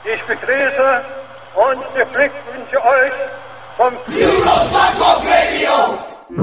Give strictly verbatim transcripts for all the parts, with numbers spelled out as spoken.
Ich begrüße und beglückwünsche euch vom Eurostar Radio!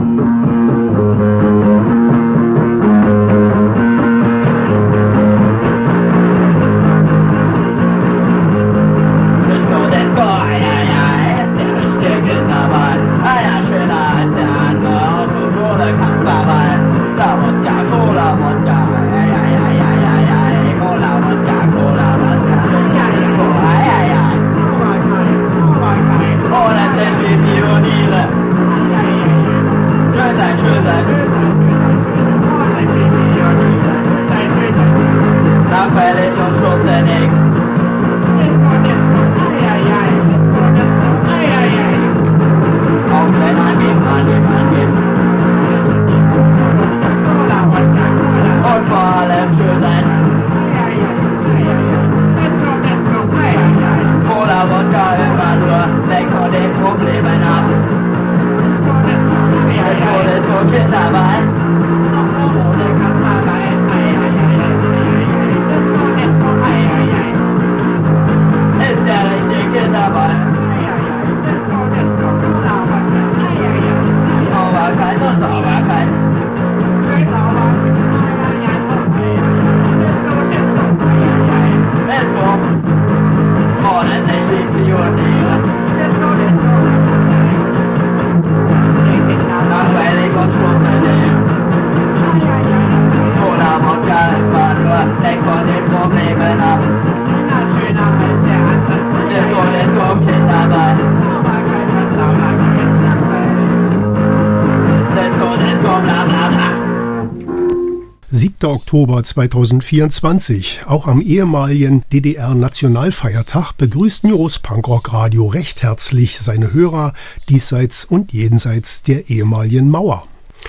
siebter Oktober zweitausendvierundzwanzig, auch am ehemaligen D D R-Nationalfeiertag, begrüßt News Punkrock Radio recht herzlich seine Hörer diesseits und jenseits der ehemaligen Mauer.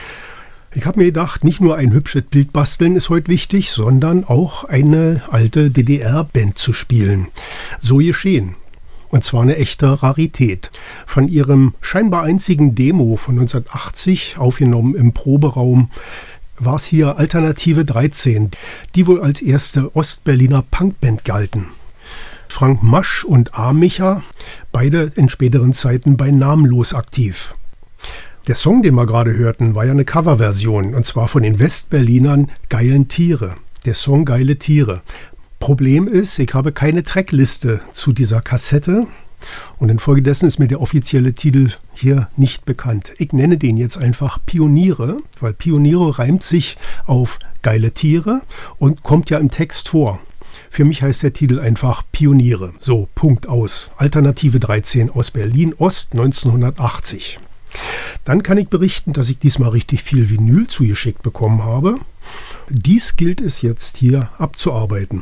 Ich habe mir gedacht, nicht nur ein hübsches Bild basteln ist heute wichtig, sondern auch eine alte D D R-Band zu spielen. So geschehen. Und zwar eine echte Rarität. Von ihrem scheinbar einzigen Demo von neunzehnhundertachtzig, aufgenommen im Proberaum, war es hier Alternative dreizehn, die wohl als erste Ostberliner Punkband galten. Frank Masch und A. Micha, beide in späteren Zeiten bei Namenlos aktiv. Der Song, den wir gerade hörten, war ja eine Coverversion, und zwar von den Westberlinern Geilen Tiere. Der Song Geile Tiere. Problem ist, ich habe keine Trackliste zu dieser Kassette. Und infolgedessen ist mir der offizielle Titel hier nicht bekannt. Ich nenne den jetzt einfach Pioniere, weil Pioniere reimt sich auf geile Tiere und kommt ja im Text vor. Für mich heißt der Titel einfach Pioniere. So, Punkt aus. Alternative dreizehn aus Berlin-Ost neunzehnhundertachtzig. Dann kann ich berichten, dass ich diesmal richtig viel Vinyl zugeschickt bekommen habe. Dies gilt es jetzt hier abzuarbeiten.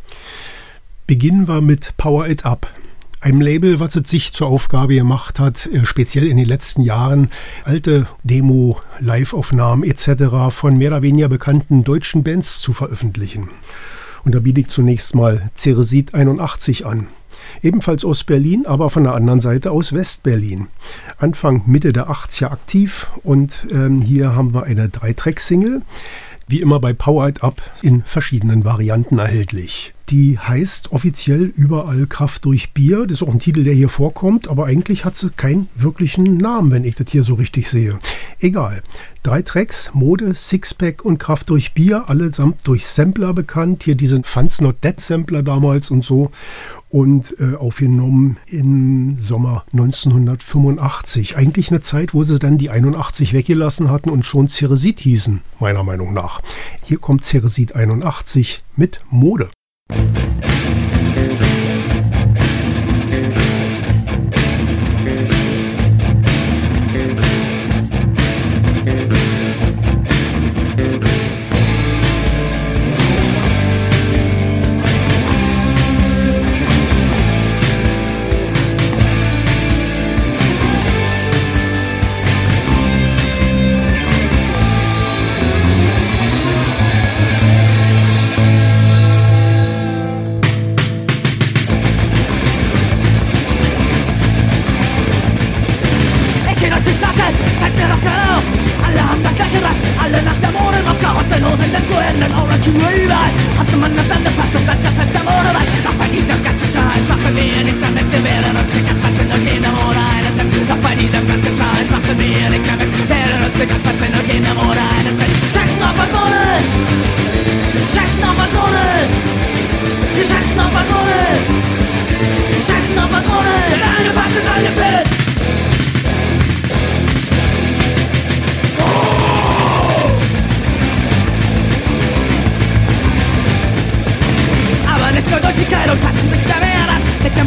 Beginnen wir mit Power It Up. Einem Label, was es sich zur Aufgabe gemacht hat, speziell in den letzten Jahren alte Demo, Live-Aufnahmen et cetera von mehr oder weniger bekannten deutschen Bands zu veröffentlichen. Und da biete ich zunächst mal Ceresit einundachtzig an. Ebenfalls aus Berlin, aber von der anderen Seite aus Westberlin. Anfang, Mitte der achtziger aktiv und ähm, hier haben wir eine Drei-Track-Single, wie immer bei Power It Up in verschiedenen Varianten erhältlich. Die heißt offiziell überall Kraft durch Bier. Das ist auch ein Titel, der hier vorkommt, aber eigentlich hat sie keinen wirklichen Namen, wenn ich das hier so richtig sehe. Egal. Drei Tracks, Mode, Sixpack und Kraft durch Bier, allesamt durch Sampler bekannt. Hier diesen Fun's Not Dead Sampler damals und so. Und äh, aufgenommen im Sommer neunzehnhundertfünfundachtzig. Eigentlich eine Zeit, wo sie dann die einundachtzig weggelassen hatten und schon Ceresit hießen, meiner Meinung nach. Hier kommt Ceresit einundachtzig mit Mode.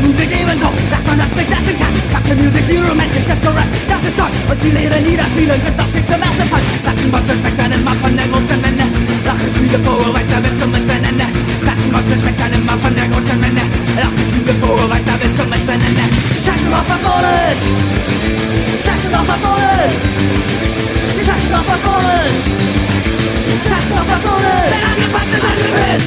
Musik ebenso, dass man das nicht lassen kann. Fuck the music, die Romantik, Disco Rap, das ist toll. Und die leeren Niederspielen sind doch nicht zum ersten Fall. Plattenmonster schmeckt dann immer von der großen Menge. Lache, Schmiede, Bohe, weiter bis zum Miteinander. Plattenmonster schmeckt dann immer von der großen Menge. Lache, Schmiede, Bohe, weiter bis zum Miteinander. Scheiße drauf, was wohl ist. Scheiße drauf, was wohl ist. Scheiße drauf, was wohl ist. Scheiße drauf, was wohl ist. Wenn angepasst ist, angepisst.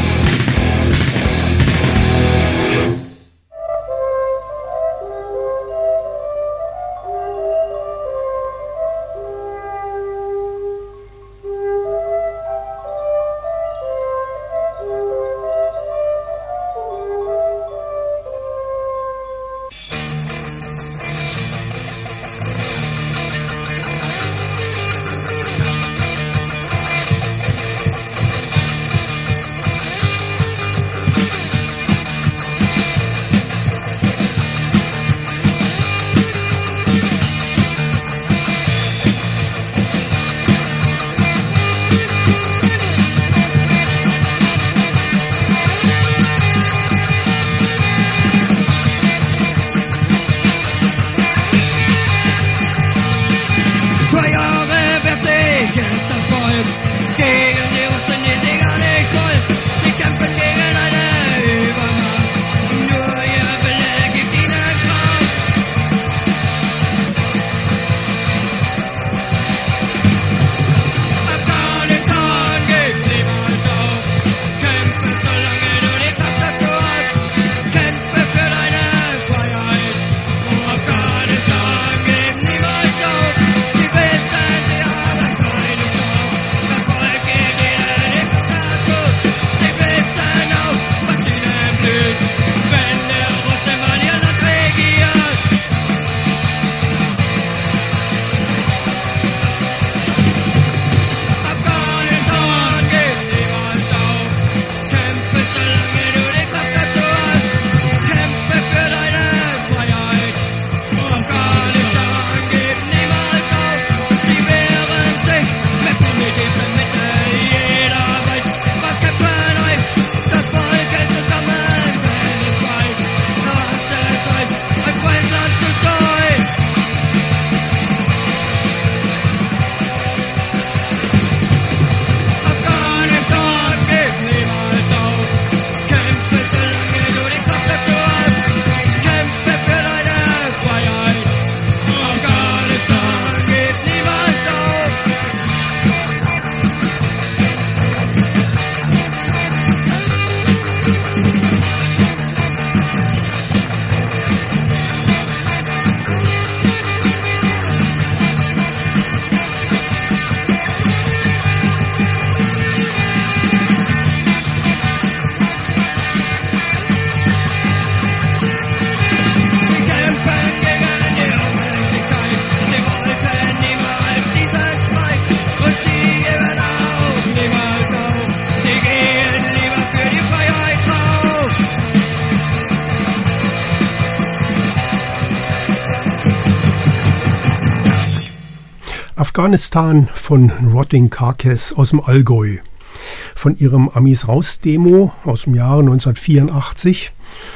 Afghanistan von Rotting Carcass aus dem Allgäu. Von ihrem Amis Raus Demo aus dem Jahre neunzehnhundertvierundachtzig.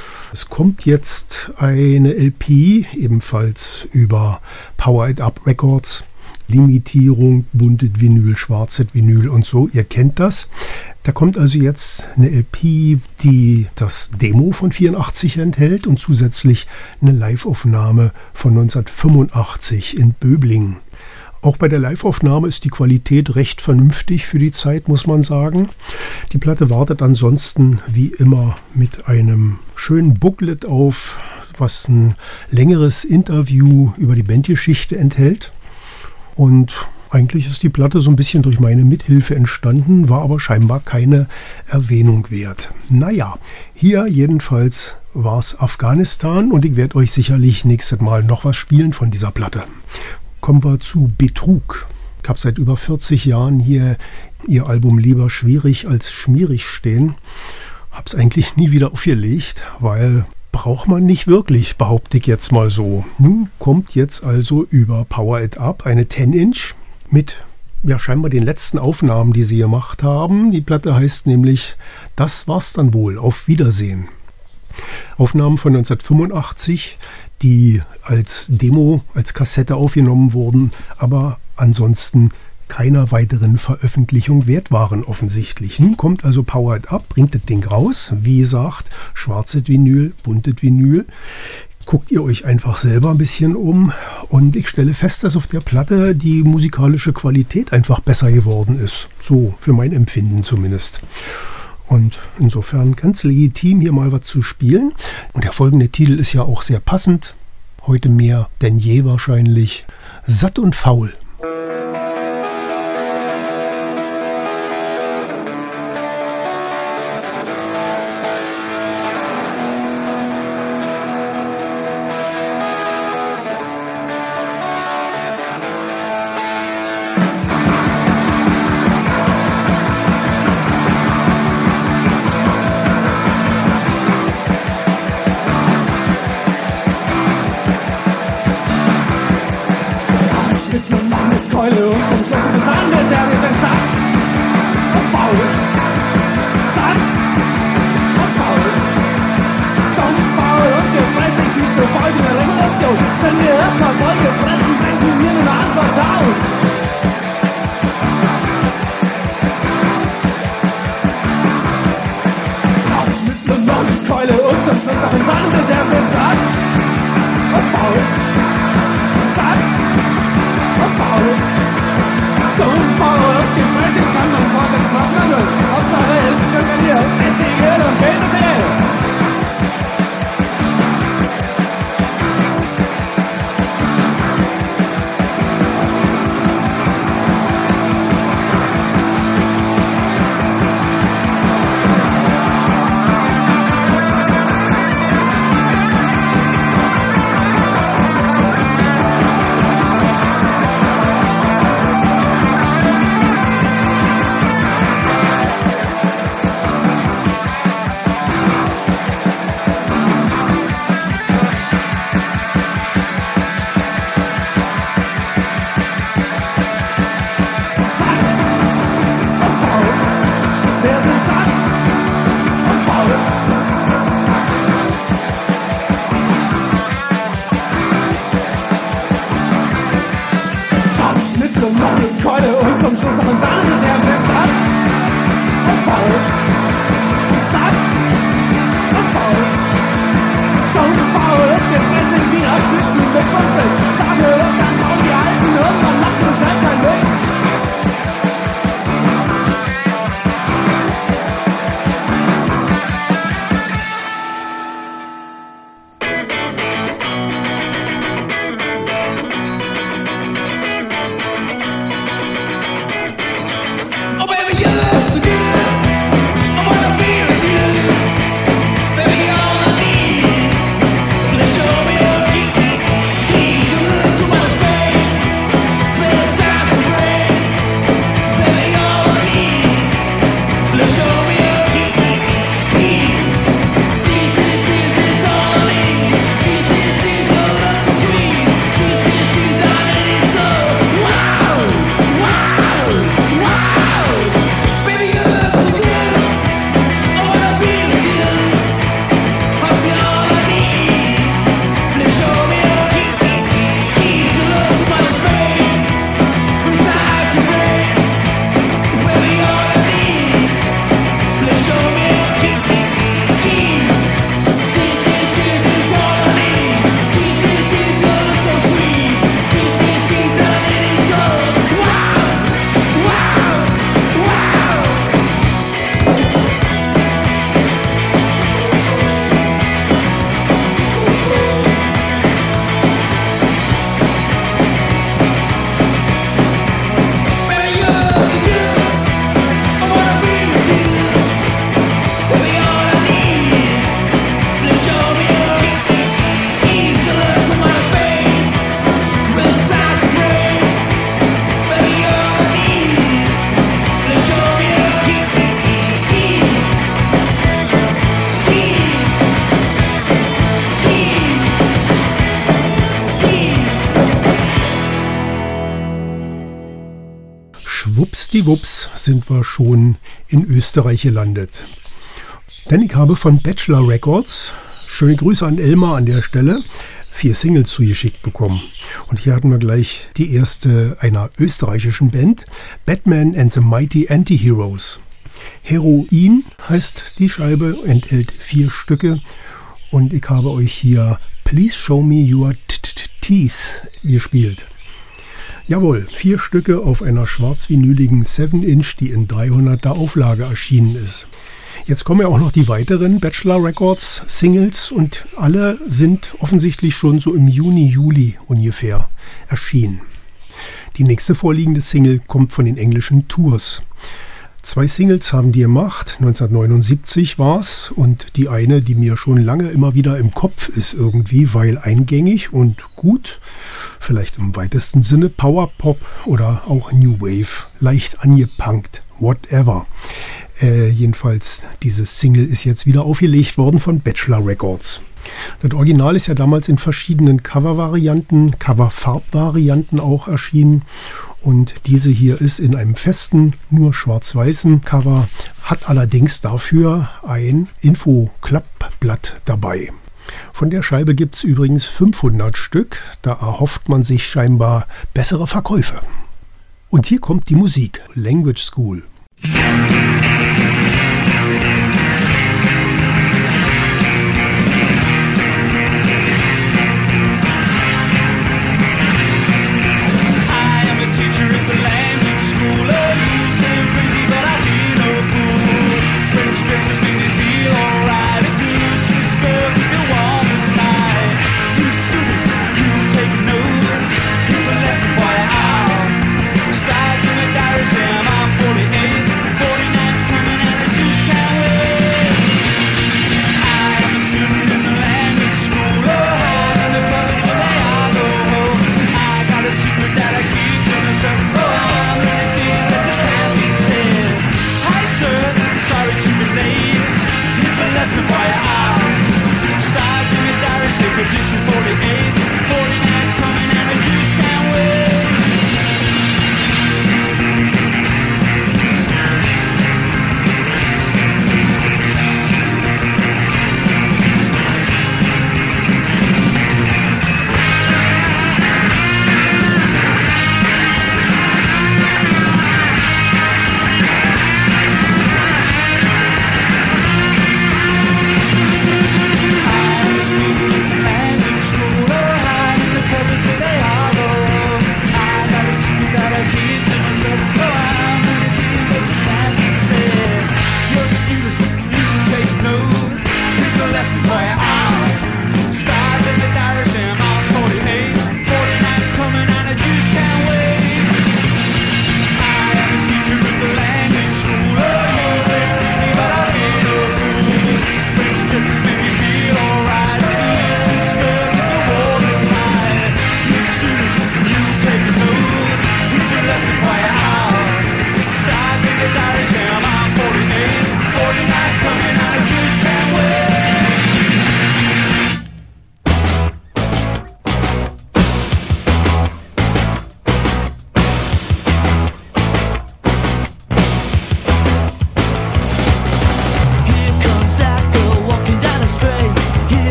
Es kommt jetzt eine L P, ebenfalls über Power It Up Records. Limitierung, buntes Vinyl, schwarzes Vinyl und so, ihr kennt das. Da kommt also jetzt eine L P, die das Demo von vierundachtzig enthält und zusätzlich eine Liveaufnahme von neunzehnhundertfünfundachtzig in Böblingen. Auch bei der Liveaufnahme ist die Qualität recht vernünftig für die Zeit, muss man sagen. Die Platte wartet ansonsten wie immer mit einem schönen Booklet auf, was ein längeres Interview über die Bandgeschichte enthält. Und eigentlich ist die Platte so ein bisschen durch meine Mithilfe entstanden, war aber scheinbar keine Erwähnung wert. Naja, hier jedenfalls war es Afghanistan und ich werde euch sicherlich nächstes Mal noch was spielen von dieser Platte. Kommen wir zu Betrug. Ich habe seit über vierzig Jahren hier ihr Album Lieber schwierig als schmierig stehen. Habe es eigentlich nie wieder aufgelegt, weil braucht man nicht wirklich, behaupte ich jetzt mal so. Nun kommt jetzt also über Power It Up eine zehn Inch mit ja scheinbar den letzten Aufnahmen, die sie gemacht haben. Die Platte heißt nämlich Das war's dann wohl, auf Wiedersehen. Aufnahmen von neunzehnhundertfünfundachtzig, die als Demo, als Kassette aufgenommen wurden, aber ansonsten keiner weiteren Veröffentlichung wert waren offensichtlich. Nun kommt also Powered Up, bringt das Ding raus. Wie gesagt, schwarzes Vinyl, buntes Vinyl. Guckt ihr euch einfach selber ein bisschen um und ich stelle fest, dass auf der Platte die musikalische Qualität einfach besser geworden ist. So, für mein Empfinden zumindest. Und insofern ganz legitim, hier mal was zu spielen. Und der folgende Titel ist ja auch sehr passend. Heute mehr denn je wahrscheinlich. Satt und faul. Schwuppsdiwupps sind wir schon in Österreich gelandet. Denn ich habe von Bachelor Records Schöne Grüße an Elmar an der Stelle. Vier Singles zugeschickt bekommen. Und hier hatten wir gleich die erste einer österreichischen Band, Batman and the Mighty Antiheroes. Heroin heißt die Scheibe, enthält vier Stücke. Und ich habe euch hier Please Show Me Your Teeth gespielt. Jawohl, vier Stücke auf einer schwarz-vinyligen seven inch, die in dreihunderter Auflage erschienen ist. Jetzt kommen ja auch noch die weiteren Bachelor Records Singles und alle sind offensichtlich schon so im Juni, Juli ungefähr erschienen. Die nächste vorliegende Single kommt von den englischen Tours. Zwei Singles haben die gemacht, neunzehnhundertneunundsiebzig war's, und die eine, die mir schon lange immer wieder im Kopf ist irgendwie, weil eingängig und gut, vielleicht im weitesten Sinne Powerpop oder auch New Wave, leicht angepunkt, whatever. Äh, jedenfalls, dieses Single ist jetzt wieder aufgelegt worden von Bachelor Records. Das Original ist ja damals in verschiedenen Cover-Varianten, Cover-Farb-Varianten auch erschienen. Und diese hier ist in einem festen, nur schwarz-weißen Cover, hat allerdings dafür ein Info-Klappblatt dabei. Von der Scheibe gibt es übrigens fünfhundert Stück, da erhofft man sich scheinbar bessere Verkäufe. Und hier kommt die Musik, Language School. Starting with Irish, I'm forty-eight, forty-nine.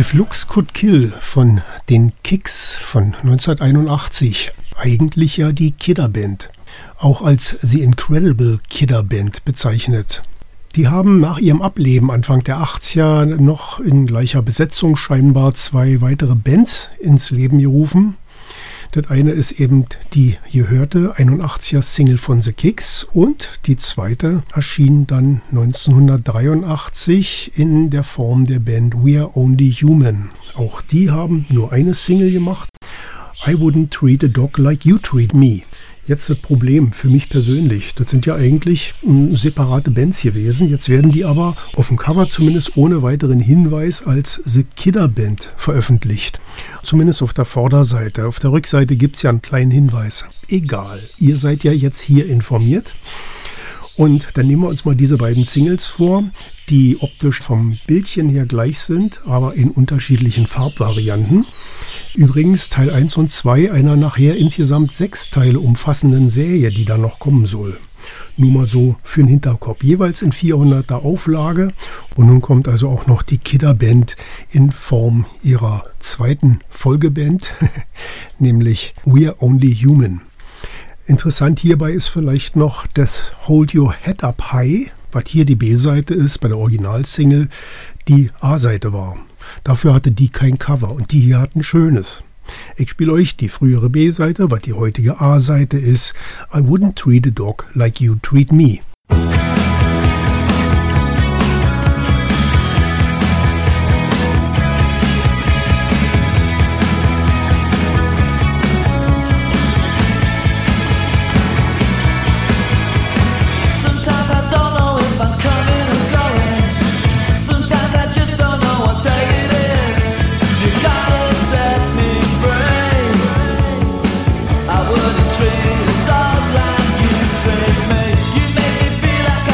If Looks Could Kill von den Kicks von neunzehnhunderteinundachtzig. Eigentlich ja die Kidder-Band, auch als The Incredible Kidder-Band bezeichnet. Die haben nach ihrem Ableben Anfang der achtziger noch in gleicher Besetzung scheinbar zwei weitere Bands ins Leben gerufen. Das eine ist eben die gehörte einundachtziger Single von The Kicks und die zweite erschien dann neunzehnhundertdreiundachtzig in der Form der Band We're Only Human. Auch die haben nur eine Single gemacht, I Wouldn't Treat a Dog Like You Treat Me. Jetzt das Problem für mich persönlich, das sind ja eigentlich m, separate Bands gewesen, jetzt werden die aber auf dem Cover zumindest ohne weiteren Hinweis als The Kidder Band veröffentlicht. Zumindest auf der Vorderseite. Auf der Rückseite gibt es ja einen kleinen Hinweis. Egal, ihr seid ja jetzt hier informiert. Und dann nehmen wir uns mal diese beiden Singles vor, die optisch vom Bildchen her gleich sind, aber in unterschiedlichen Farbvarianten. Übrigens Teil eins und zwei einer nachher insgesamt sechs Teile umfassenden Serie, die da noch kommen soll. Nur mal so für den Hinterkopf. Jeweils in vierhunderter Auflage. Und nun kommt also auch noch die Kidder Band in Form ihrer zweiten Folgeband, nämlich We're Only Human. Interessant hierbei ist vielleicht noch das Hold Your Head Up High, was hier die B-Seite ist, bei der Originalsingle die A-Seite war. Dafür hatte die kein Cover und die hier hat ein schönes. Ich spiele euch die frühere B-Seite, was die heutige A-Seite ist. I Wouldn't Treat a Dog Like You Treat Me. Treat a dog like you treat me. You make me feel like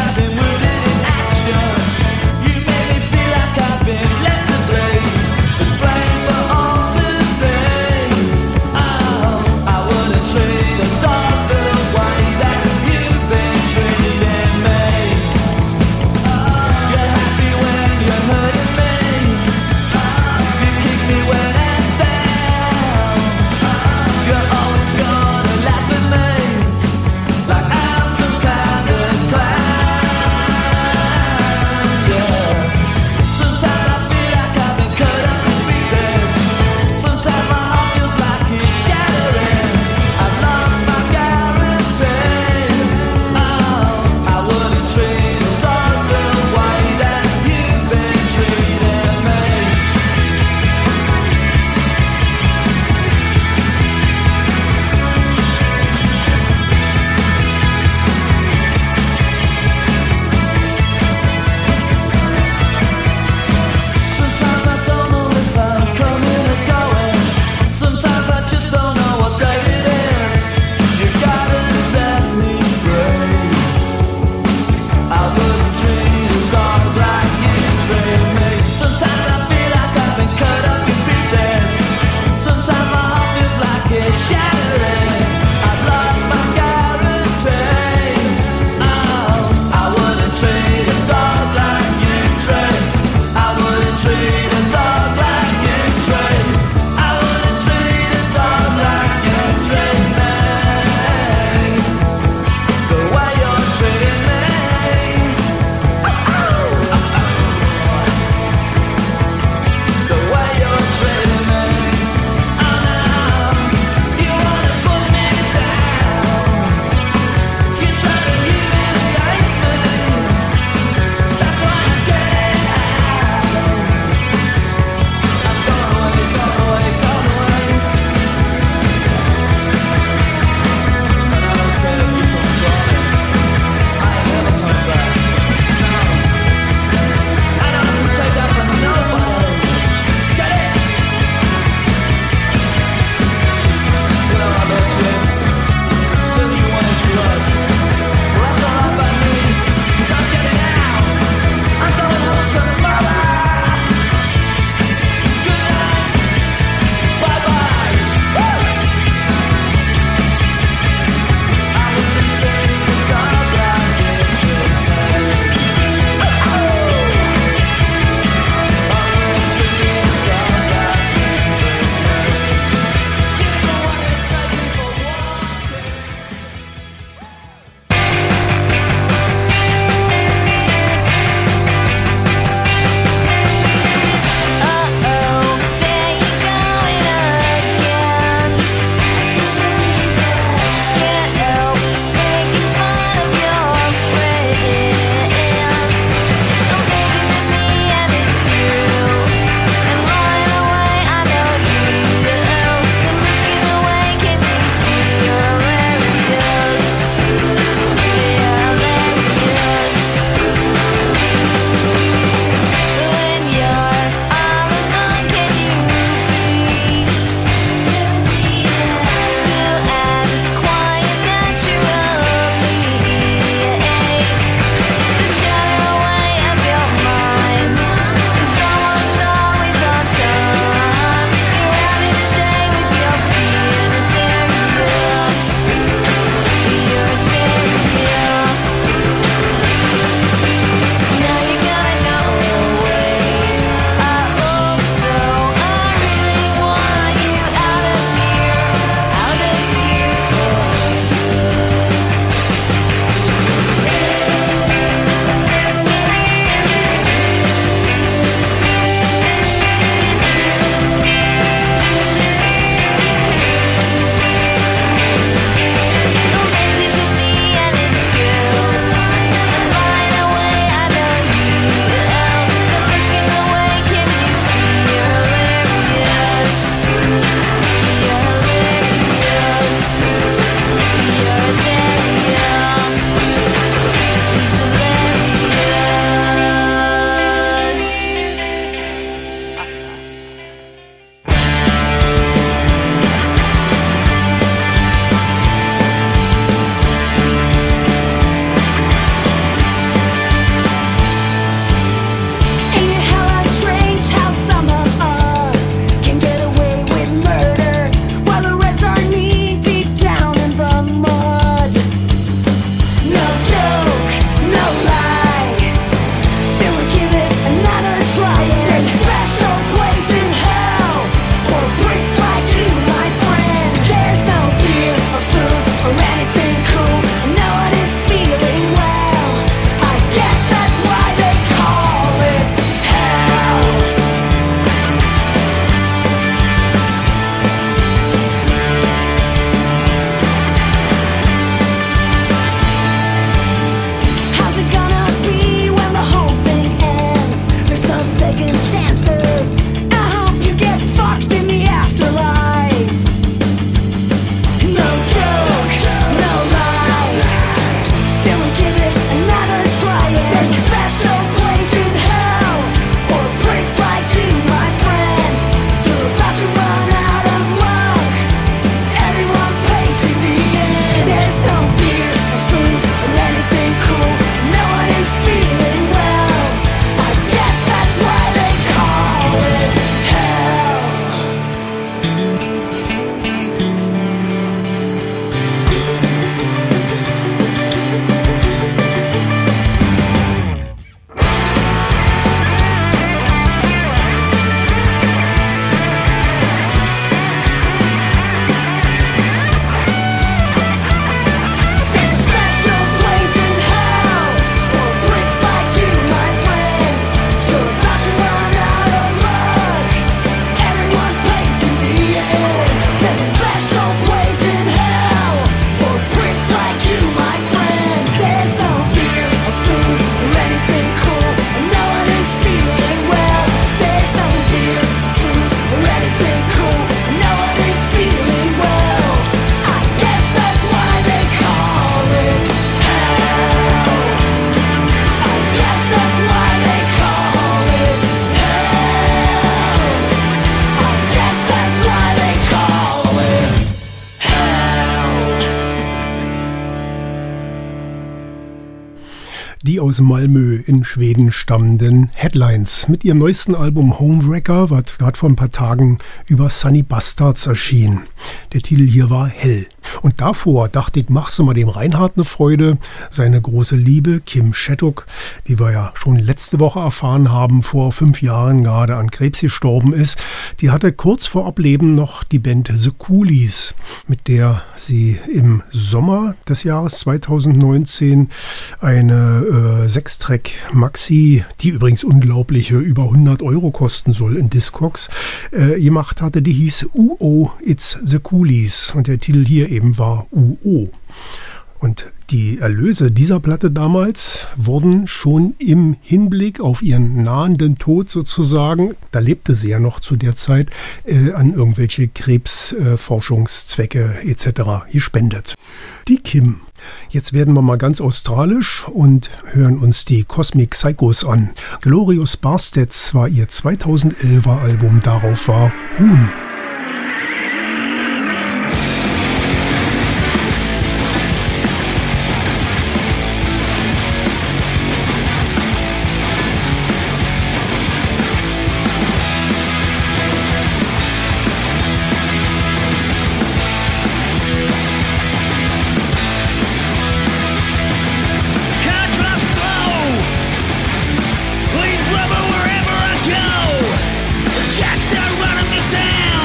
aus Malmö in Schweden stammenden Headlines mit ihrem neuesten Album Homewrecker, was gerade vor ein paar Tagen über Sunny Bastards erschien. Der Titel hier war Hell. Und davor dachte ich, machst du mal dem Reinhard eine Freude. Seine große Liebe, Kim Shattuck, die wir ja schon letzte Woche erfahren haben, vor fünf Jahren gerade an Krebs gestorben ist, die hatte kurz vor Ableben noch die Band The Coolies, mit der sie im Sommer des Jahres zweitausendneunzehn eine äh, Sechstrack-Maxi, die übrigens unglaubliche über hundert Euro kosten soll in Discogs, äh, gemacht hatte. Die hieß U O, It's The Coolies und der Titel hier eben war U O. Und die Erlöse dieser Platte damals wurden schon im Hinblick auf ihren nahenden Tod sozusagen, da lebte sie ja noch zu der Zeit, äh, an irgendwelche Krebsforschungszwecke äh, et cetera gespendet. Die Kim. Jetzt werden wir mal ganz australisch und hören uns die Cosmic Psychos an. Glorious Bastards war ihr zweitausendelfer Album, darauf war Huhn. Rubber wherever I go. The jacks are running me down.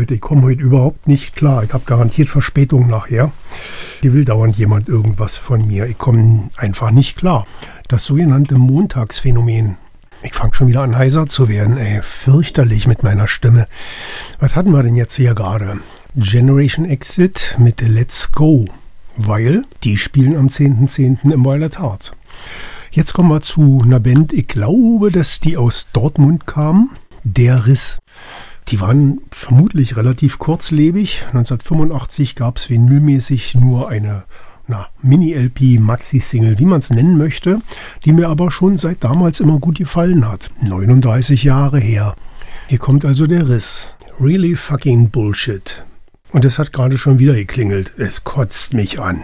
Leute, ich komme heute überhaupt nicht klar. Ich habe garantiert Verspätung nachher. Hier will dauernd jemand irgendwas von mir. Ich komme einfach nicht klar. Das sogenannte Montagsphänomen. Ich fange schon wieder an heiser zu werden. Ey, fürchterlich mit meiner Stimme. Was hatten wir denn jetzt hier gerade? Generation Exit mit Let's Go. Weil die spielen am zehnten zehnten im Wild at Heart. Jetzt kommen wir zu einer Band, ich glaube, dass die aus Dortmund kamen. Der Riss. Die waren vermutlich relativ kurzlebig. neunzehnhundertfünfundachtzig gab es vinylmäßig nur eine na, Mini-L P, Maxi-Single, wie man es nennen möchte, die mir aber schon seit damals immer gut gefallen hat. neununddreißig Jahre her. Hier kommt also der Riss. Really fucking Bullshit. Und es hat gerade schon wieder geklingelt. Es kotzt mich an.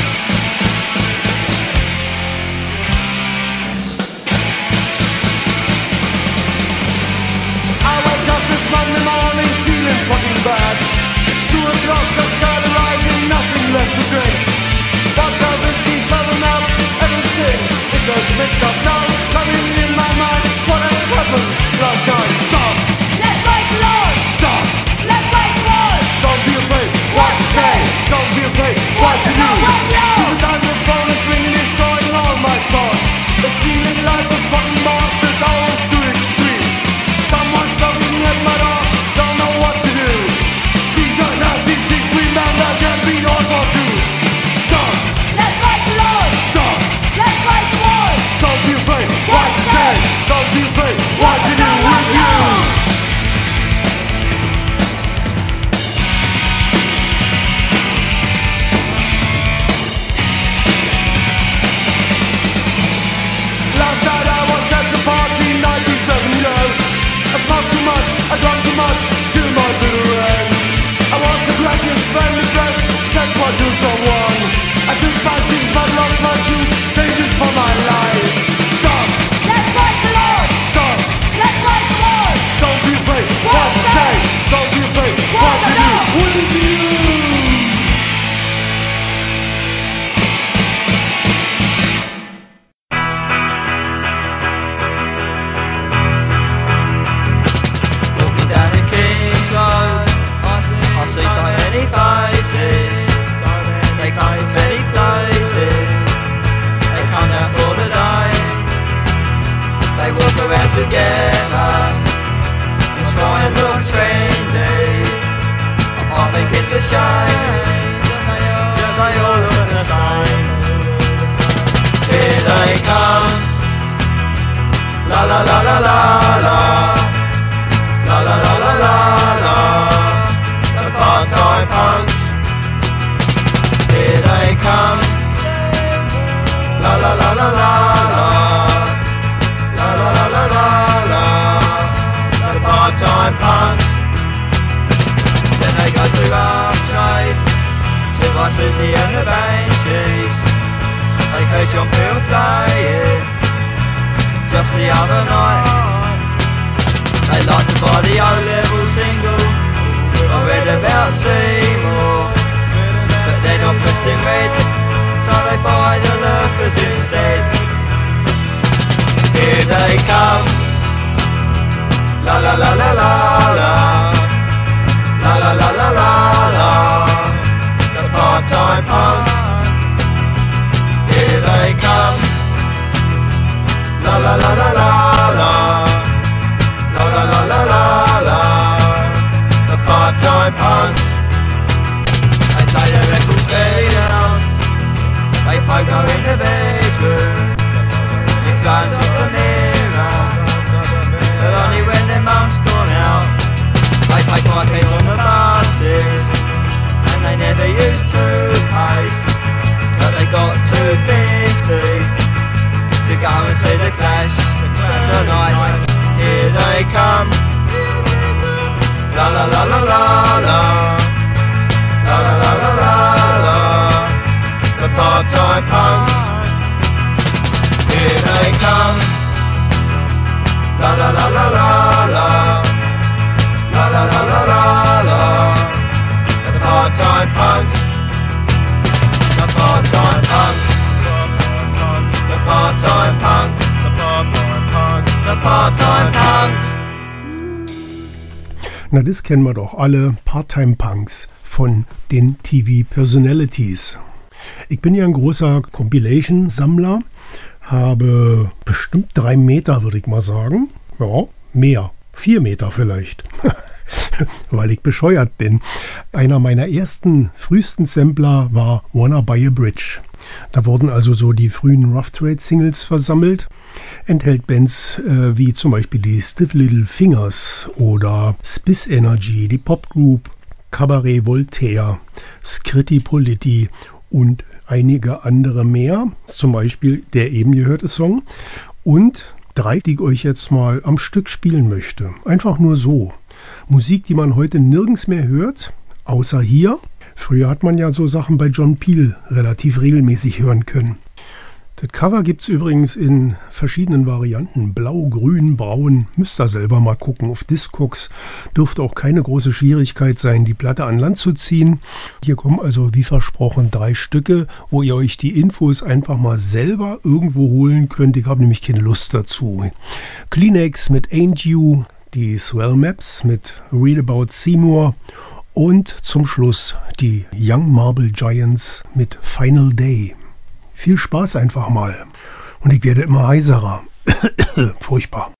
Mixed up now, it's coming in my mind. What has happened last night? Stop! Let's fight the Lord! Stop! Let's fight the Lord! Don't be afraid what to say! Don't be afraid what to do! To the time the phone is ringing, destroying all my thoughts. The feeling like a fucking monster, always too extreme. Someone's knocking at my door, don't know what to do. These are nasty things, remember, can be all for two. Stop! Let's fight the Lord! Stop! Let's fight the Lord! Don't be afraid what to say. Don't be afraid what to do with you. Last night I was at the party, nineteen seventy. I smoked too much, I drank too much, till my bitter end. I was aggressive and depressed, that's what you don't want. I took my sins, but lost my shoes, dangerous for my life. Stop! Let's fight the Lord! Stop! Let's fight the Lord! Don't be afraid what to say. Don't be afraid what to do with you. Walking down the King's Road, I see so many faces. They come from many places. They come down for the day. They walk around together and try and look trendy. I think it's a shame that they all look the same. Here they come, la la la la la la, la la la la la la, the part-time punks. Here they come, la la la la la la, la la la la la la, the part-time punks. Then they go to Rough Trade, to buy Susie and the Banshees. They heard John Peel play it just the other night. They like to buy the O-level single, I read about Seymour. But they're not pressed in red, so they buy the lurkers instead. Here they come, la la la la la la, la la la la la la, the part-time punks. Here they come, la la la la la la, la la la la la la, the part-time punks. They play the records very loud, they pogo in the bedroom, they fly to the mirror, but only when their mum's gone out. They play five kids on the buses, and they never use toothpaste, but they got two fifty to go and see the Clash tonight. Here they come, la la la la la la, la la la la la la, the part-time punks. Here they come, la la la la la la, la la la la la la, the part-time punks. The part-time punks, the part-time punks, the part-time punks, the part-time punks. Na, das kennen wir doch alle, Part-Time-Punks von den T V-Personalities. Ich bin ja ein großer Compilation-Sammler, habe bestimmt drei Meter, würde ich mal sagen. Ja, mehr, vier Meter vielleicht, weil ich bescheuert bin. Einer meiner ersten, frühesten Sampler war Wanna Buy a Bridge. Da wurden also so die frühen Rough Trade Singles versammelt. Enthält Bands äh, wie zum Beispiel die Stiff Little Fingers oder Spice Energy, die Popgroup Cabaret Voltaire, Scritti Politti und einige andere mehr. Zum Beispiel der eben gehörte Song. Und drei, die ich euch jetzt mal am Stück spielen möchte. Einfach nur so. Musik, die man heute nirgends mehr hört, außer hier. Früher hat man ja so Sachen bei John Peel relativ regelmäßig hören können. Das Cover gibt es übrigens in verschiedenen Varianten. Blau, grün, braun. Müsst ihr selber mal gucken. Auf Discogs dürfte auch keine große Schwierigkeit sein, die Platte an Land zu ziehen. Hier kommen also, wie versprochen, drei Stücke, wo ihr euch die Infos einfach mal selber irgendwo holen könnt. Ich habe nämlich keine Lust dazu. Kleenex mit Ain't You, die Swell Maps mit Read About Seymour und zum Schluss die Young Marble Giants mit Final Day. Viel Spaß einfach mal. Und ich werde immer heiserer. Furchtbar.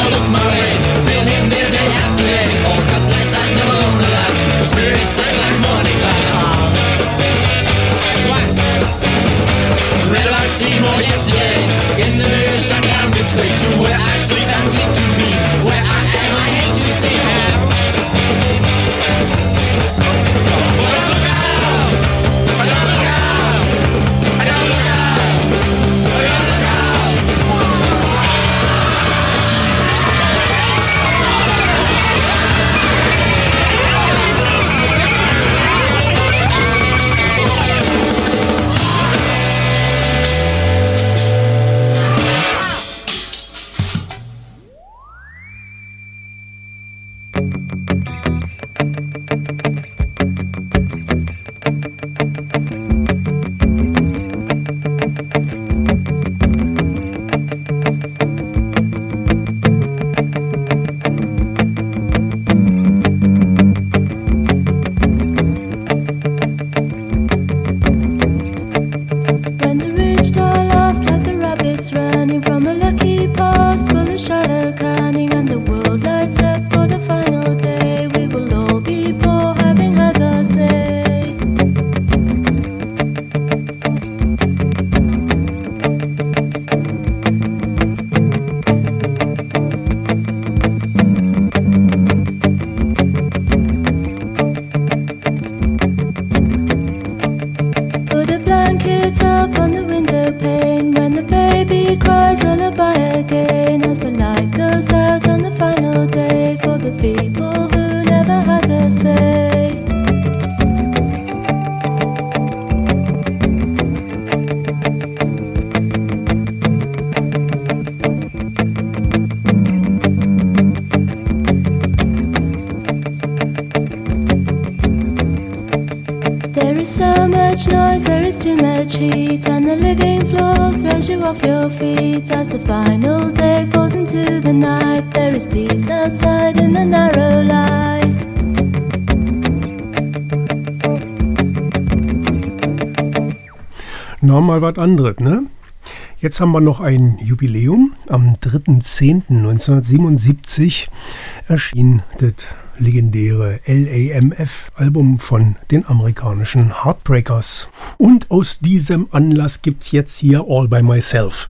look my way. Feel him there day after day. All cut flash like never on the last. Spirit sang like morning light. What? Read about Seymour yesterday. In the news like down this way. To where I sleep and seem to be. Where I am I hate to see him. But don't look out. But don't look out. But don't look out. But don't look out. Running from a lucky past full of shallow cunning, and the world lights up for the final day. We will all be poor, having had our say. Put a blanket up on the window pane when the baby cries lullaby again, as the light goes out on the final day for the people who never had a say. There is so much noise, there is too much heat, and the living floor throws you off your feet. As the final day falls into the night, there is peace outside in the narrow light. Na, mal was anderes, ne? Jetzt haben wir noch ein Jubiläum. Am dritter zehnter neunzehnhundertsiebenundsiebzig erschien das legendäre L A M F-Album von den amerikanischen Heartbreakers. Und aus diesem Anlass gibt's jetzt hier All by Myself.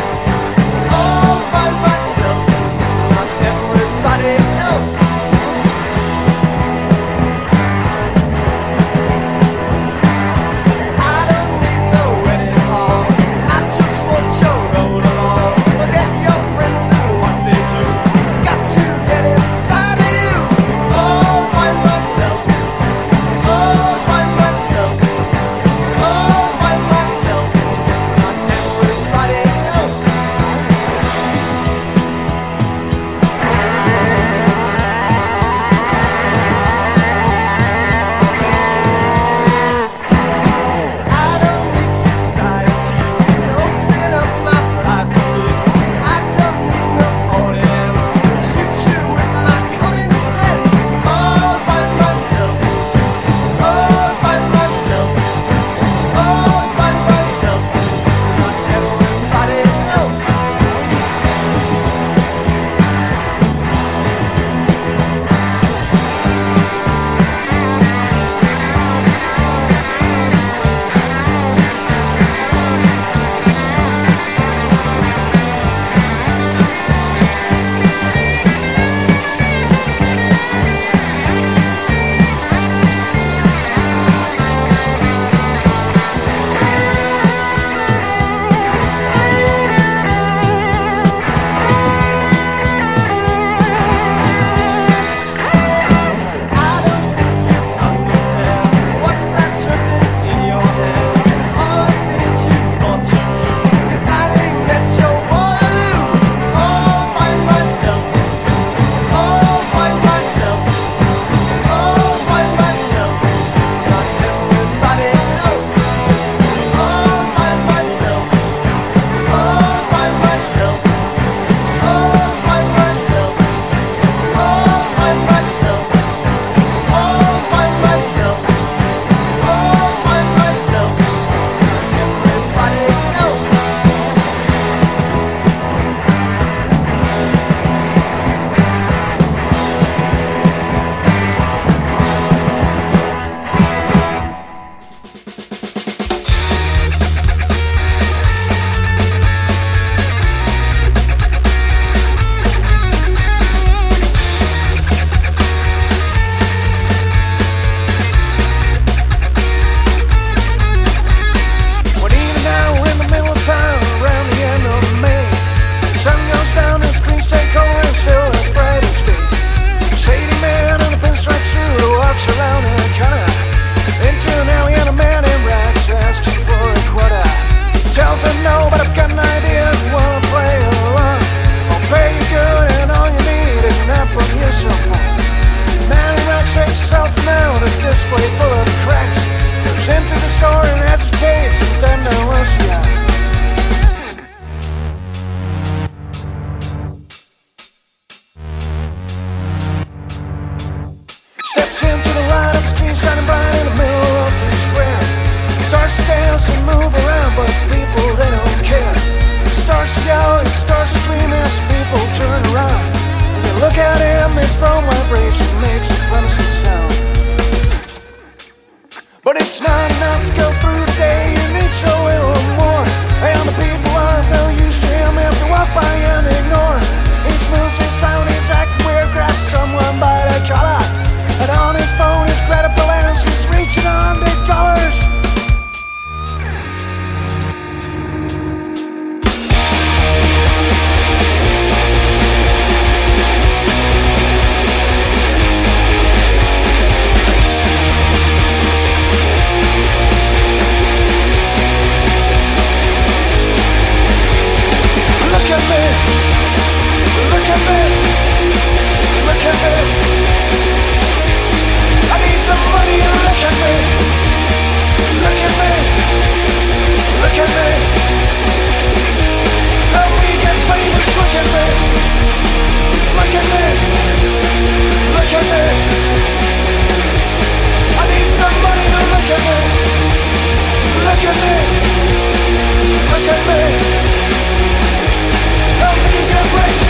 Everybody else have to go through the day, you need so little more. And the people are no use to him if you walk by and ignore. His moves, his sound, his act weird, grab someone by the collar. And on his phone, his credible answers reaching on big dollars. Look at me, look at me, look at me. I need the money, look at me, look at me, look at me. Help me get famous, look at me, look at me, look at me. I need the money, look at me, look at me, look at me. Help me get rich.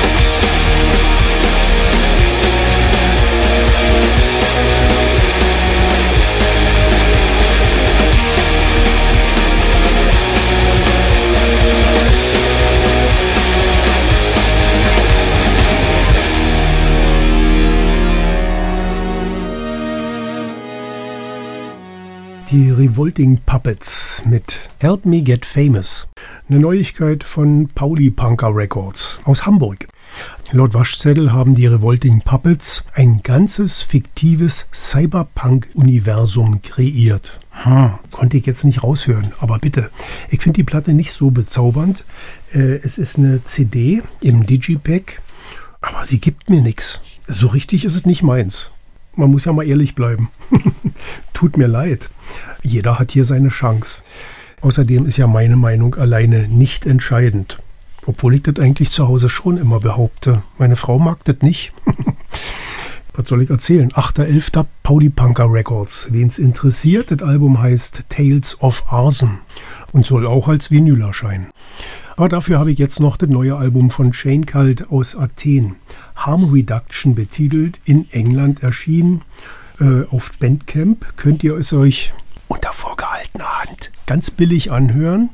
Die Revolting Puppets mit Help Me Get Famous. Eine Neuigkeit von Pauli Punker Records aus Hamburg. Laut Waschzettel haben die Revolting Puppets ein ganzes fiktives Cyberpunk-Universum kreiert. Hm, konnte ich jetzt nicht raushören, aber bitte. Ich finde die Platte nicht so bezaubernd. Äh, es ist eine C D im Digipack, aber sie gibt mir nichts. So richtig ist es nicht meins. Man muss ja mal ehrlich bleiben. Tut mir leid. Jeder hat hier seine Chance. Außerdem ist ja meine Meinung alleine nicht entscheidend. Obwohl ich das eigentlich zu Hause schon immer behaupte. Meine Frau mag das nicht. Was soll ich erzählen? achter elfter Pauli Punker Records. Wen's interessiert, das Album heißt Tales of Arson und soll auch als Vinyl erscheinen. Aber dafür habe ich jetzt noch das neue Album von Chain Cult aus Athen. Harm Reduction betitelt, in England erschienen. Äh, auf Bandcamp könnt ihr es euch unter vorgehaltener Hand ganz billig anhören.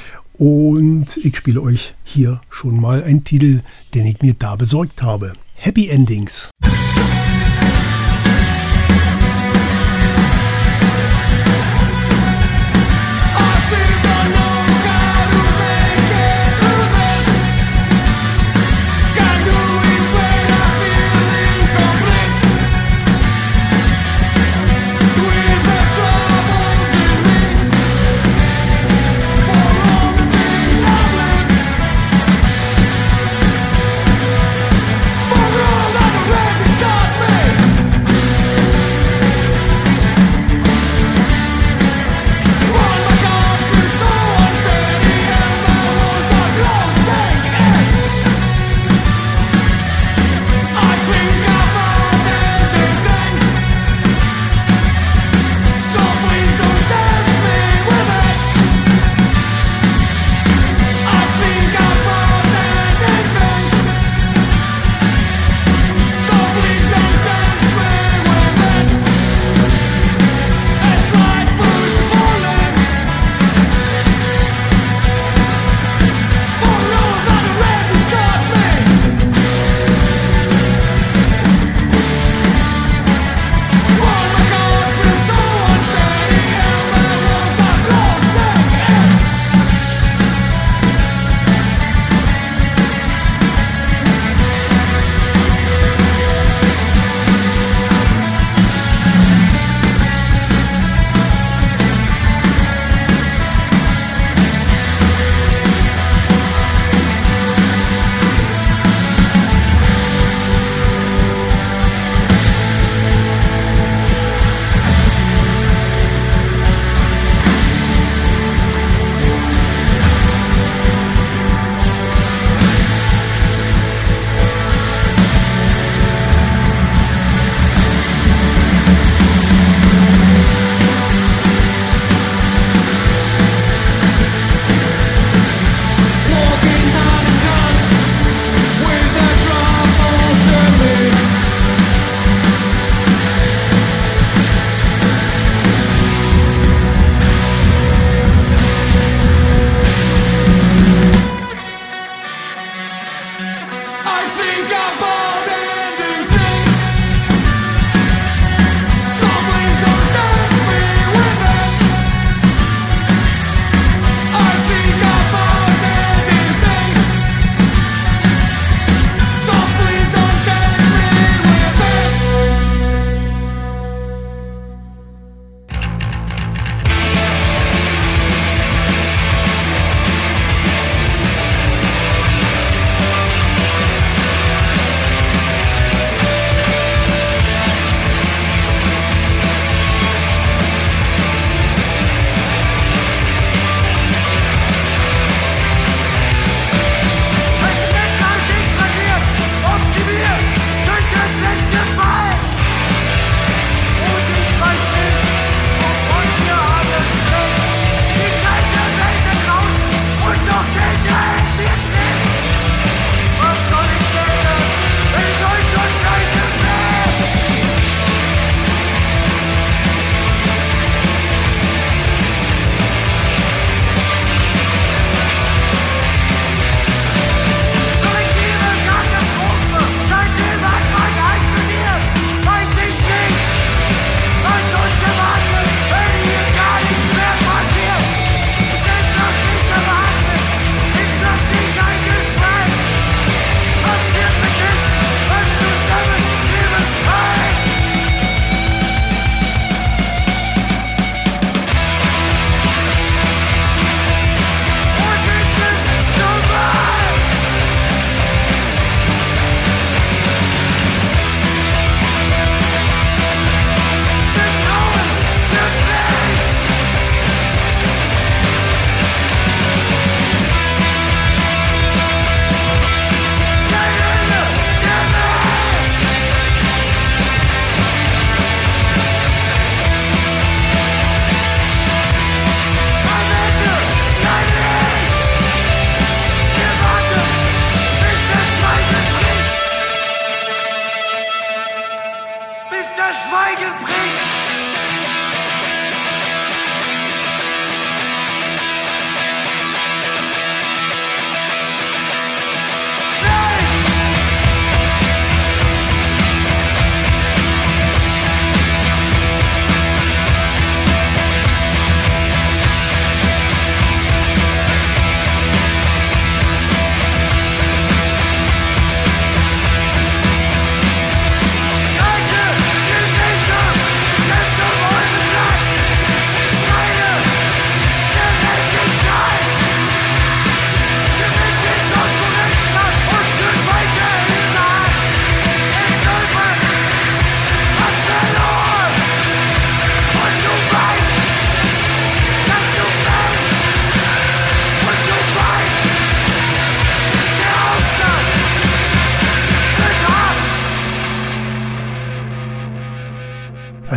Und ich spiele euch hier schon mal einen Titel, den ich mir da besorgt habe. Happy Endings. For all that the red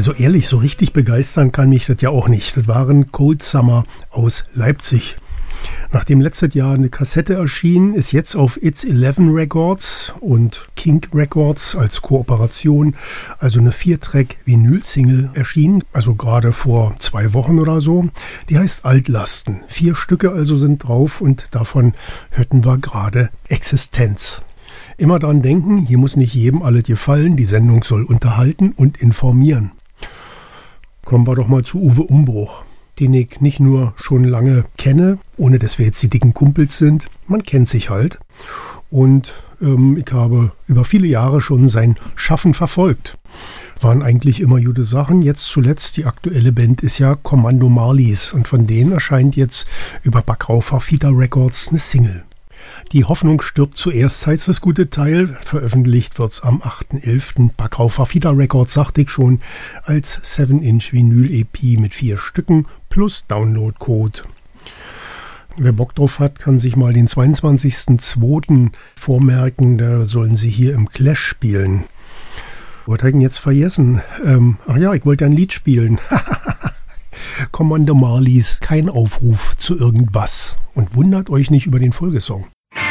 Also ehrlich, so richtig begeistern kann mich das ja auch nicht. Das waren Cold Summer aus Leipzig. Nachdem letztes Jahr eine Kassette erschien, ist jetzt auf It's Eleven Records und King Records als Kooperation also eine vier-Track-Vinyl-Single erschienen, also gerade vor zwei Wochen oder so. Die heißt Altlasten. Vier Stücke also sind drauf und davon hörten wir gerade Existenz. Immer dran denken, hier muss nicht jedem alles gefallen, die Sendung soll unterhalten und informieren. Kommen wir doch mal zu Uwe Umbruch, den ich nicht nur schon lange kenne, ohne dass wir jetzt die dicken Kumpels sind, man kennt sich halt. Und ähm, ich habe über viele Jahre schon sein Schaffen verfolgt. Waren eigentlich immer gute Sachen. Jetzt zuletzt, die aktuelle Band ist ja Kommando Marlies und von denen erscheint jetzt über Backraufer Fita Records eine Single. Die Hoffnung stirbt zuerst, heißt das gute Teil. Veröffentlicht wird's am achten elften Backraufer Fita Records, sagte ich schon, als seven Inch Vinyl-E P mit vier Stücken plus Download-Code. Wer Bock drauf hat, kann sich mal den zweiundzwanzigsten zweiten vormerken. Da sollen sie hier im Clash spielen. Was habe ich denn jetzt vergessen? Ähm, ach ja, ich wollte ein Lied spielen. Kommando Marlies, kein Aufruf zu irgendwas. Und wundert euch nicht über den Folgesong.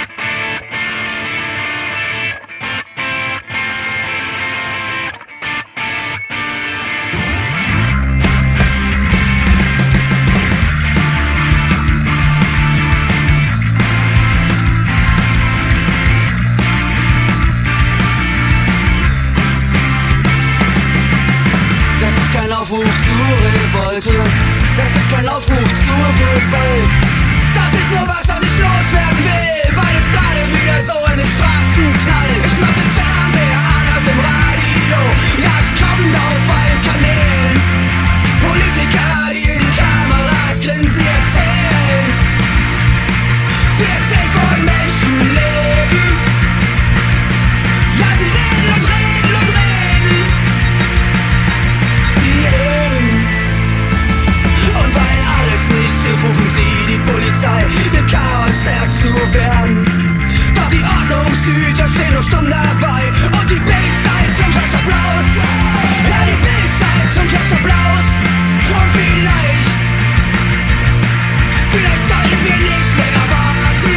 Aufruf zur Revolte, das ist kein Aufruf zur Gewalt. Das ist nur was, das ich loswerden will, weil es gerade wieder so in den Straßen knallt. Ich mach den Fernseher an als im Radio, ja es kommt auf allen Kanälen. Politiker, die in die Kameras grinsen, sie erzählen. Sie erzählen von Menschenleben. Ja, sie reden und reden und reden. Und weil alles nichts hilft, rufen sie die Polizei, dem Chaos Herr zu werden. Doch die Ordnungshüter stehen nur stumm dabei und die Bild-Zeitung klatzt Applaus. Ja, die Bild-Zeitung klatzt Applaus. Und vielleicht, vielleicht sollten wir nicht länger warten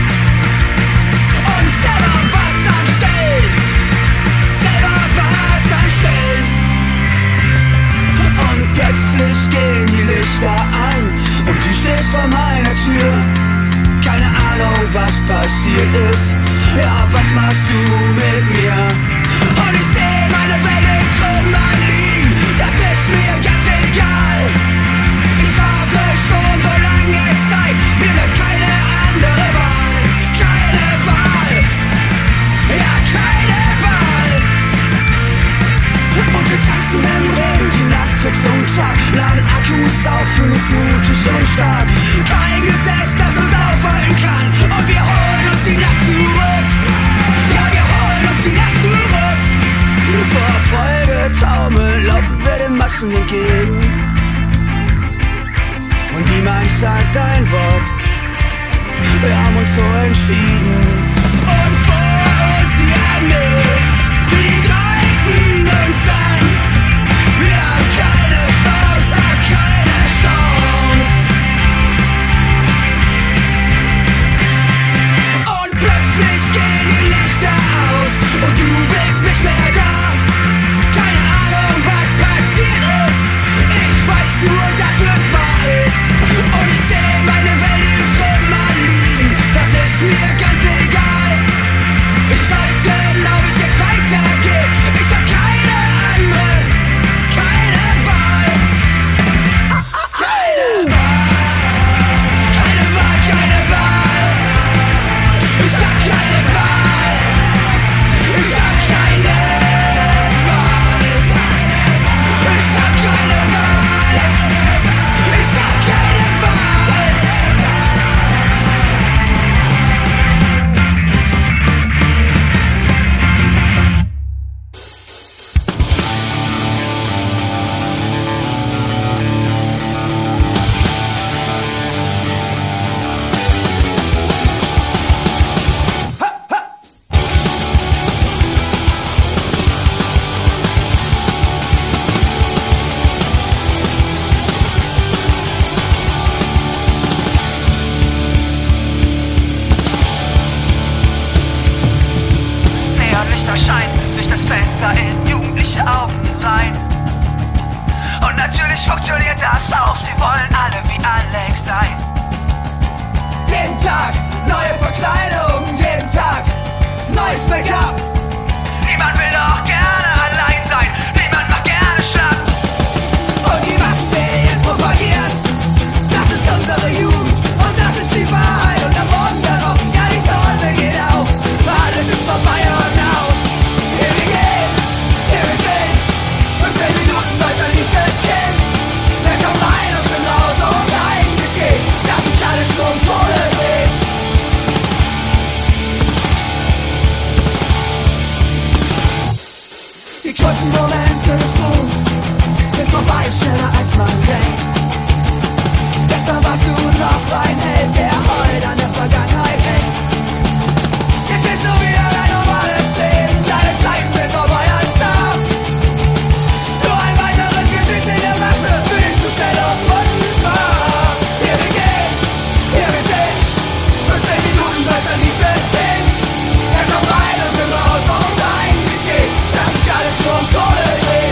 und selber was anstellen. Selber was anstellen. Und plötzlich gehen die Lichter an und du stehst vor meiner Tür. Keine Ahnung, was passiert ist. Ja, was machst du mit mir? Und ich seh meine Welle in Trümmern liegen. Das ist mir ganz egal. Ich warte schon so lange Zeit. Mir bleibt keine andere Wahl. Keine Wahl. Ja, keine Wahl. Und wir tanzen im Regen, die Nacht wird zum Tag. Laden Akkus auf, fühlen uns mutig und stark. Kein Gesetz, das uns aufhalten kann. Und wir holen uns die Nacht zurück. Ja, wir holen uns die Nacht zurück. Vor Freude taumeln, laufen wir den Massen entgegen. Und niemand sagt ein Wort. Wir haben uns so entschieden. Und vor uns die Armee. Sie greifen uns an. Wir haben keine Chance, keine Chance. Und plötzlich gehen die Lichter aus und du bist nicht mehr da. Keine Ahnung, was passiert ist. Ich weiß nur, dass es wahr ist. Und ich sehe meine Welt in Trümmern liegen. Das ist mir ganz egal. Ich weiß genau, wie es jetzt weitergeht. Lichter scheinen durch das Fenster in jugendliche Augen rein. Und natürlich funktioniert das auch, sie wollen alle wie Alex sein. Jeden Tag neue Verkleidung, jeden Tag neues Make-up. Niemand will doch gerne allein sein, niemand macht gerne Schnapp. Und die Massenmedien propagieren, das ist unsere Jugend und das ist die Wahrheit. Und am Morgen darauf, ja die Sonne geht auf, alles ist vorbei und aus. Hier wir gehen, hier wir sind, fünfzehn Minuten Deutschland liebstes Kind. Wir kommen rein und sind raus, wo uns eigentlich geht, dass sich alles nur um Kohle dreht. Die kurzen Momente des Ruhms sind vorbei, schneller als man denkt. Gestern warst du noch ein Held, der heute an der Vergangenheit hängt. Jetzt ist du wieder dein normales Leben, deine Zeiten sind vorbei als da. Nur ein weiteres Gesicht in der Masse, für den Zusteller unwahr. Hier wir gehen, hier wir sind, fünfzehn Minuten Deutschland liebstes Kind. Wir kommen rein und sind raus, wo uns eigentlich geht, dass sich alles nur um Kohle dreht.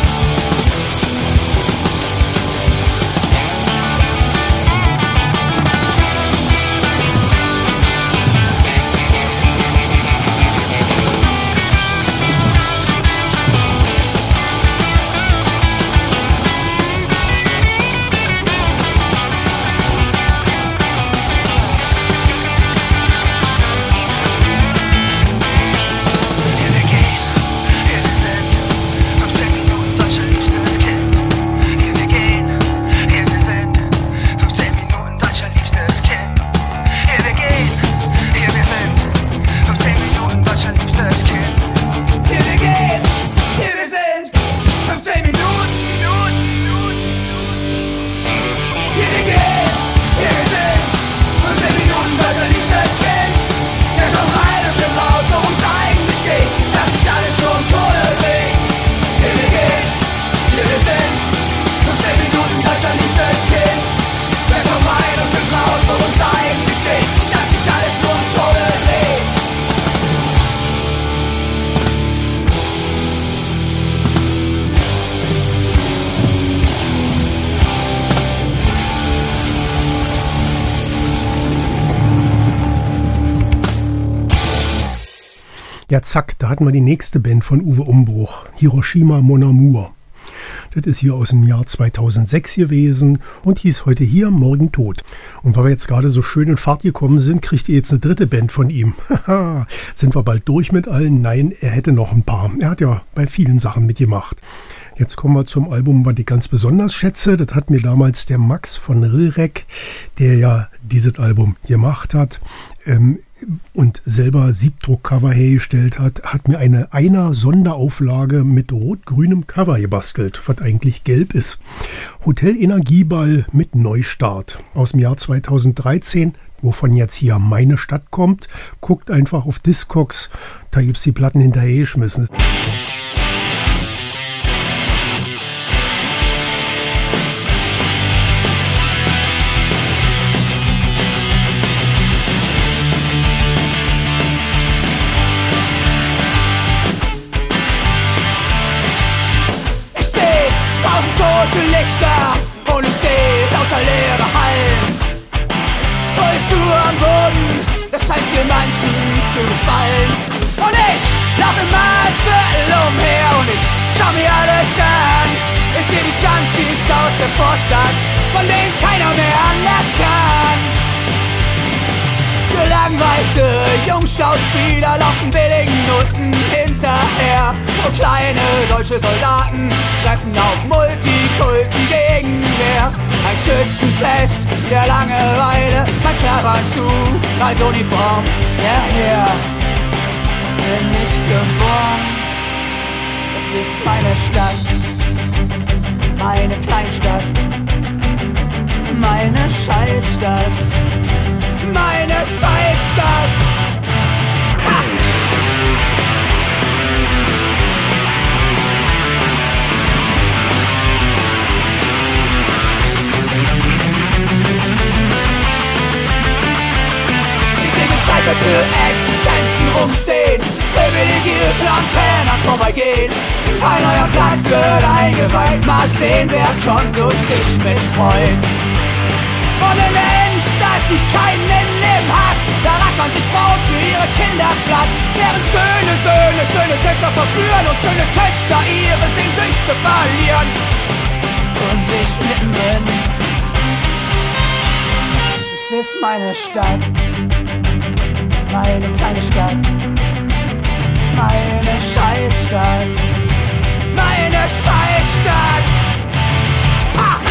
Ja, zack, da hatten wir die nächste Band von Uwe Umbruch, Hiroshima Mon Amour. Das ist hier aus dem Jahr zweitausendsechs gewesen und hieß Heute hier, morgen tot. Und weil wir jetzt gerade so schön in Fahrt gekommen sind, kriegt ihr jetzt eine dritte Band von ihm. Haha, sind wir bald durch mit allen? Nein, er hätte noch ein paar. Er hat ja bei vielen Sachen mitgemacht. Jetzt kommen wir zum Album, was ich ganz besonders schätze. Das hat mir damals der Max von Rilrek, der ja dieses Album gemacht hat, ähm, und selber Siebdruck-Cover hergestellt hat, hat mir eine einer Sonderauflage mit rot-grünem Cover gebastelt, was eigentlich gelb ist. Hotel Energieball mit Neustart aus dem Jahr zweitausenddreizehn, wovon jetzt hier Meine Stadt kommt. Guckt einfach auf Discogs, da gibt's die Platten hinterher geschmissen. Tote Lichter und ich seh lauter leere Hallen. Kultur am Boden, das scheint hier manchen zu gefallen. Und ich lauf in meinem Viertel umher und ich schau mir alles an. Ich seh die Junkies aus der Vorstadt, von denen keiner mehr anders kann. Gelangweilte Jungschauspieler laufen billigen Noten hinterher. Und kleine deutsche Soldaten treffen auf Multikulti-Gegenwehr. Ein Schützenfest der Langeweile, mein Schlafanzug als Uniform der Heer. Bin ich geboren, es ist meine Stadt, meine Kleinstadt, meine Scheißstadt. Meine Scheißstadt! Ha! Ich sehe gescheiterte Existenzen rumstehen, Baby Privilegierte an Pennern vorbeigehen. Ein neuer Platz wird eingeweiht, mal sehen, wer kommt und sich mitfreut. Und in der Innenstadt, die keinen Innenleben hat, da rackern sich Frauen für ihre Kinder platt, während Söhne, Söhne, schöne Töchter verführen und schöne Töchter ihre Sehnsüchte verlieren. Und ich mittendrin, es ist meine Stadt, meine kleine Stadt, meine Scheißstadt, meine Scheißstadt. Ha!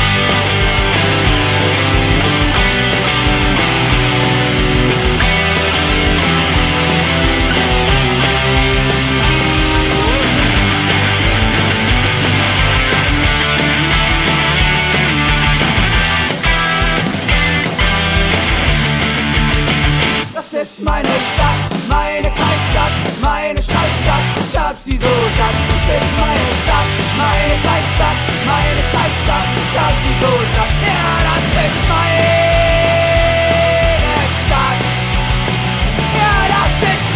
Das ist meine Stadt, meine Kleinstadt, meine Scheißstadt, ich hab sie so satt. Das ist meine Stadt, meine Kleinstadt, meine Scheißstadt, ich hab sie so satt. Ja, das ist meine Stadt, ja, das ist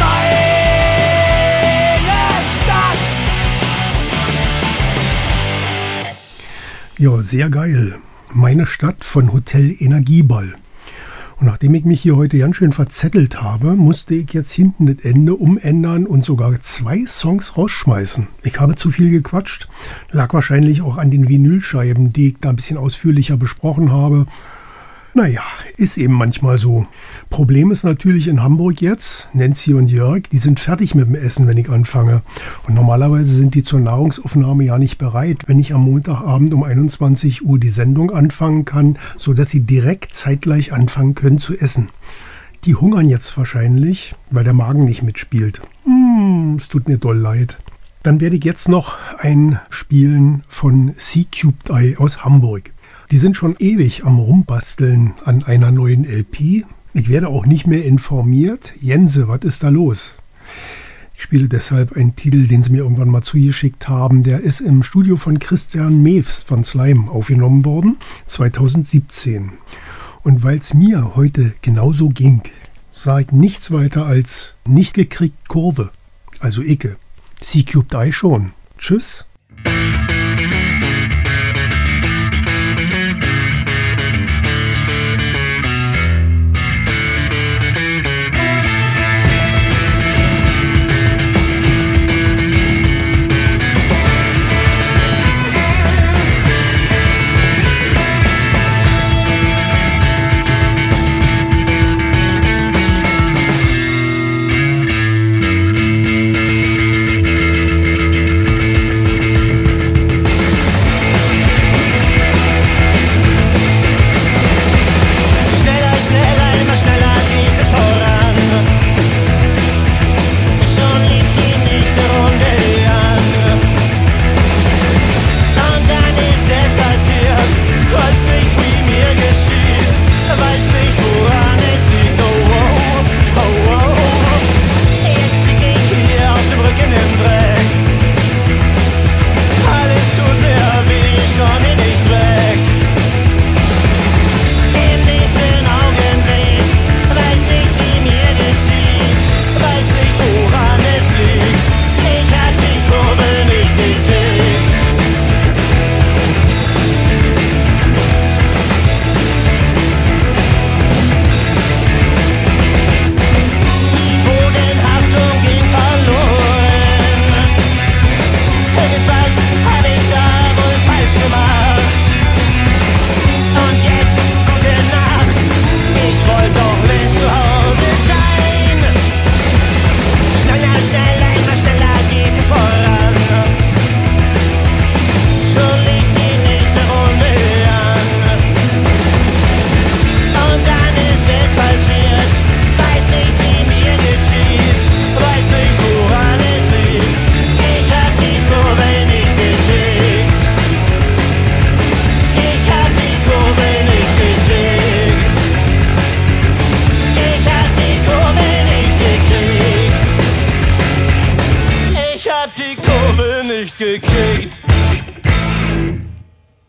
meine Stadt. Ja, sehr geil. Meine Stadt von Hotel Energieball. Und nachdem ich mich hier heute ganz schön verzettelt habe, musste ich jetzt hinten das Ende umändern und sogar zwei Songs rausschmeißen. Ich habe zu viel gequatscht. Lag wahrscheinlich auch an den Vinylscheiben, die ich da ein bisschen ausführlicher besprochen habe. Naja, ist eben manchmal so. Problem ist natürlich in Hamburg jetzt, Nancy und Jörg, die sind fertig mit dem Essen, wenn ich anfange. Und normalerweise sind die zur Nahrungsaufnahme ja nicht bereit, wenn ich am Montagabend um einundzwanzig Uhr die Sendung anfangen kann, sodass sie direkt zeitgleich anfangen können zu essen. Die hungern jetzt wahrscheinlich, weil der Magen nicht mitspielt. Hm, es tut mir doll leid. Dann werde ich jetzt noch ein spielen von C-Cubed Eye aus Hamburg. Die sind schon ewig am Rumbasteln an einer neuen L P. Ich werde auch nicht mehr informiert. Jense, was ist da los? Ich spiele deshalb einen Titel, den sie mir irgendwann mal zugeschickt haben. Der ist im Studio von Christian Mews von Slime aufgenommen worden, zweitausendsiebzehn. Und weil es mir heute genauso ging, sage ich nichts weiter als nicht gekriegt Kurve. Also Icke. C-Cubed Eye schon. Tschüss.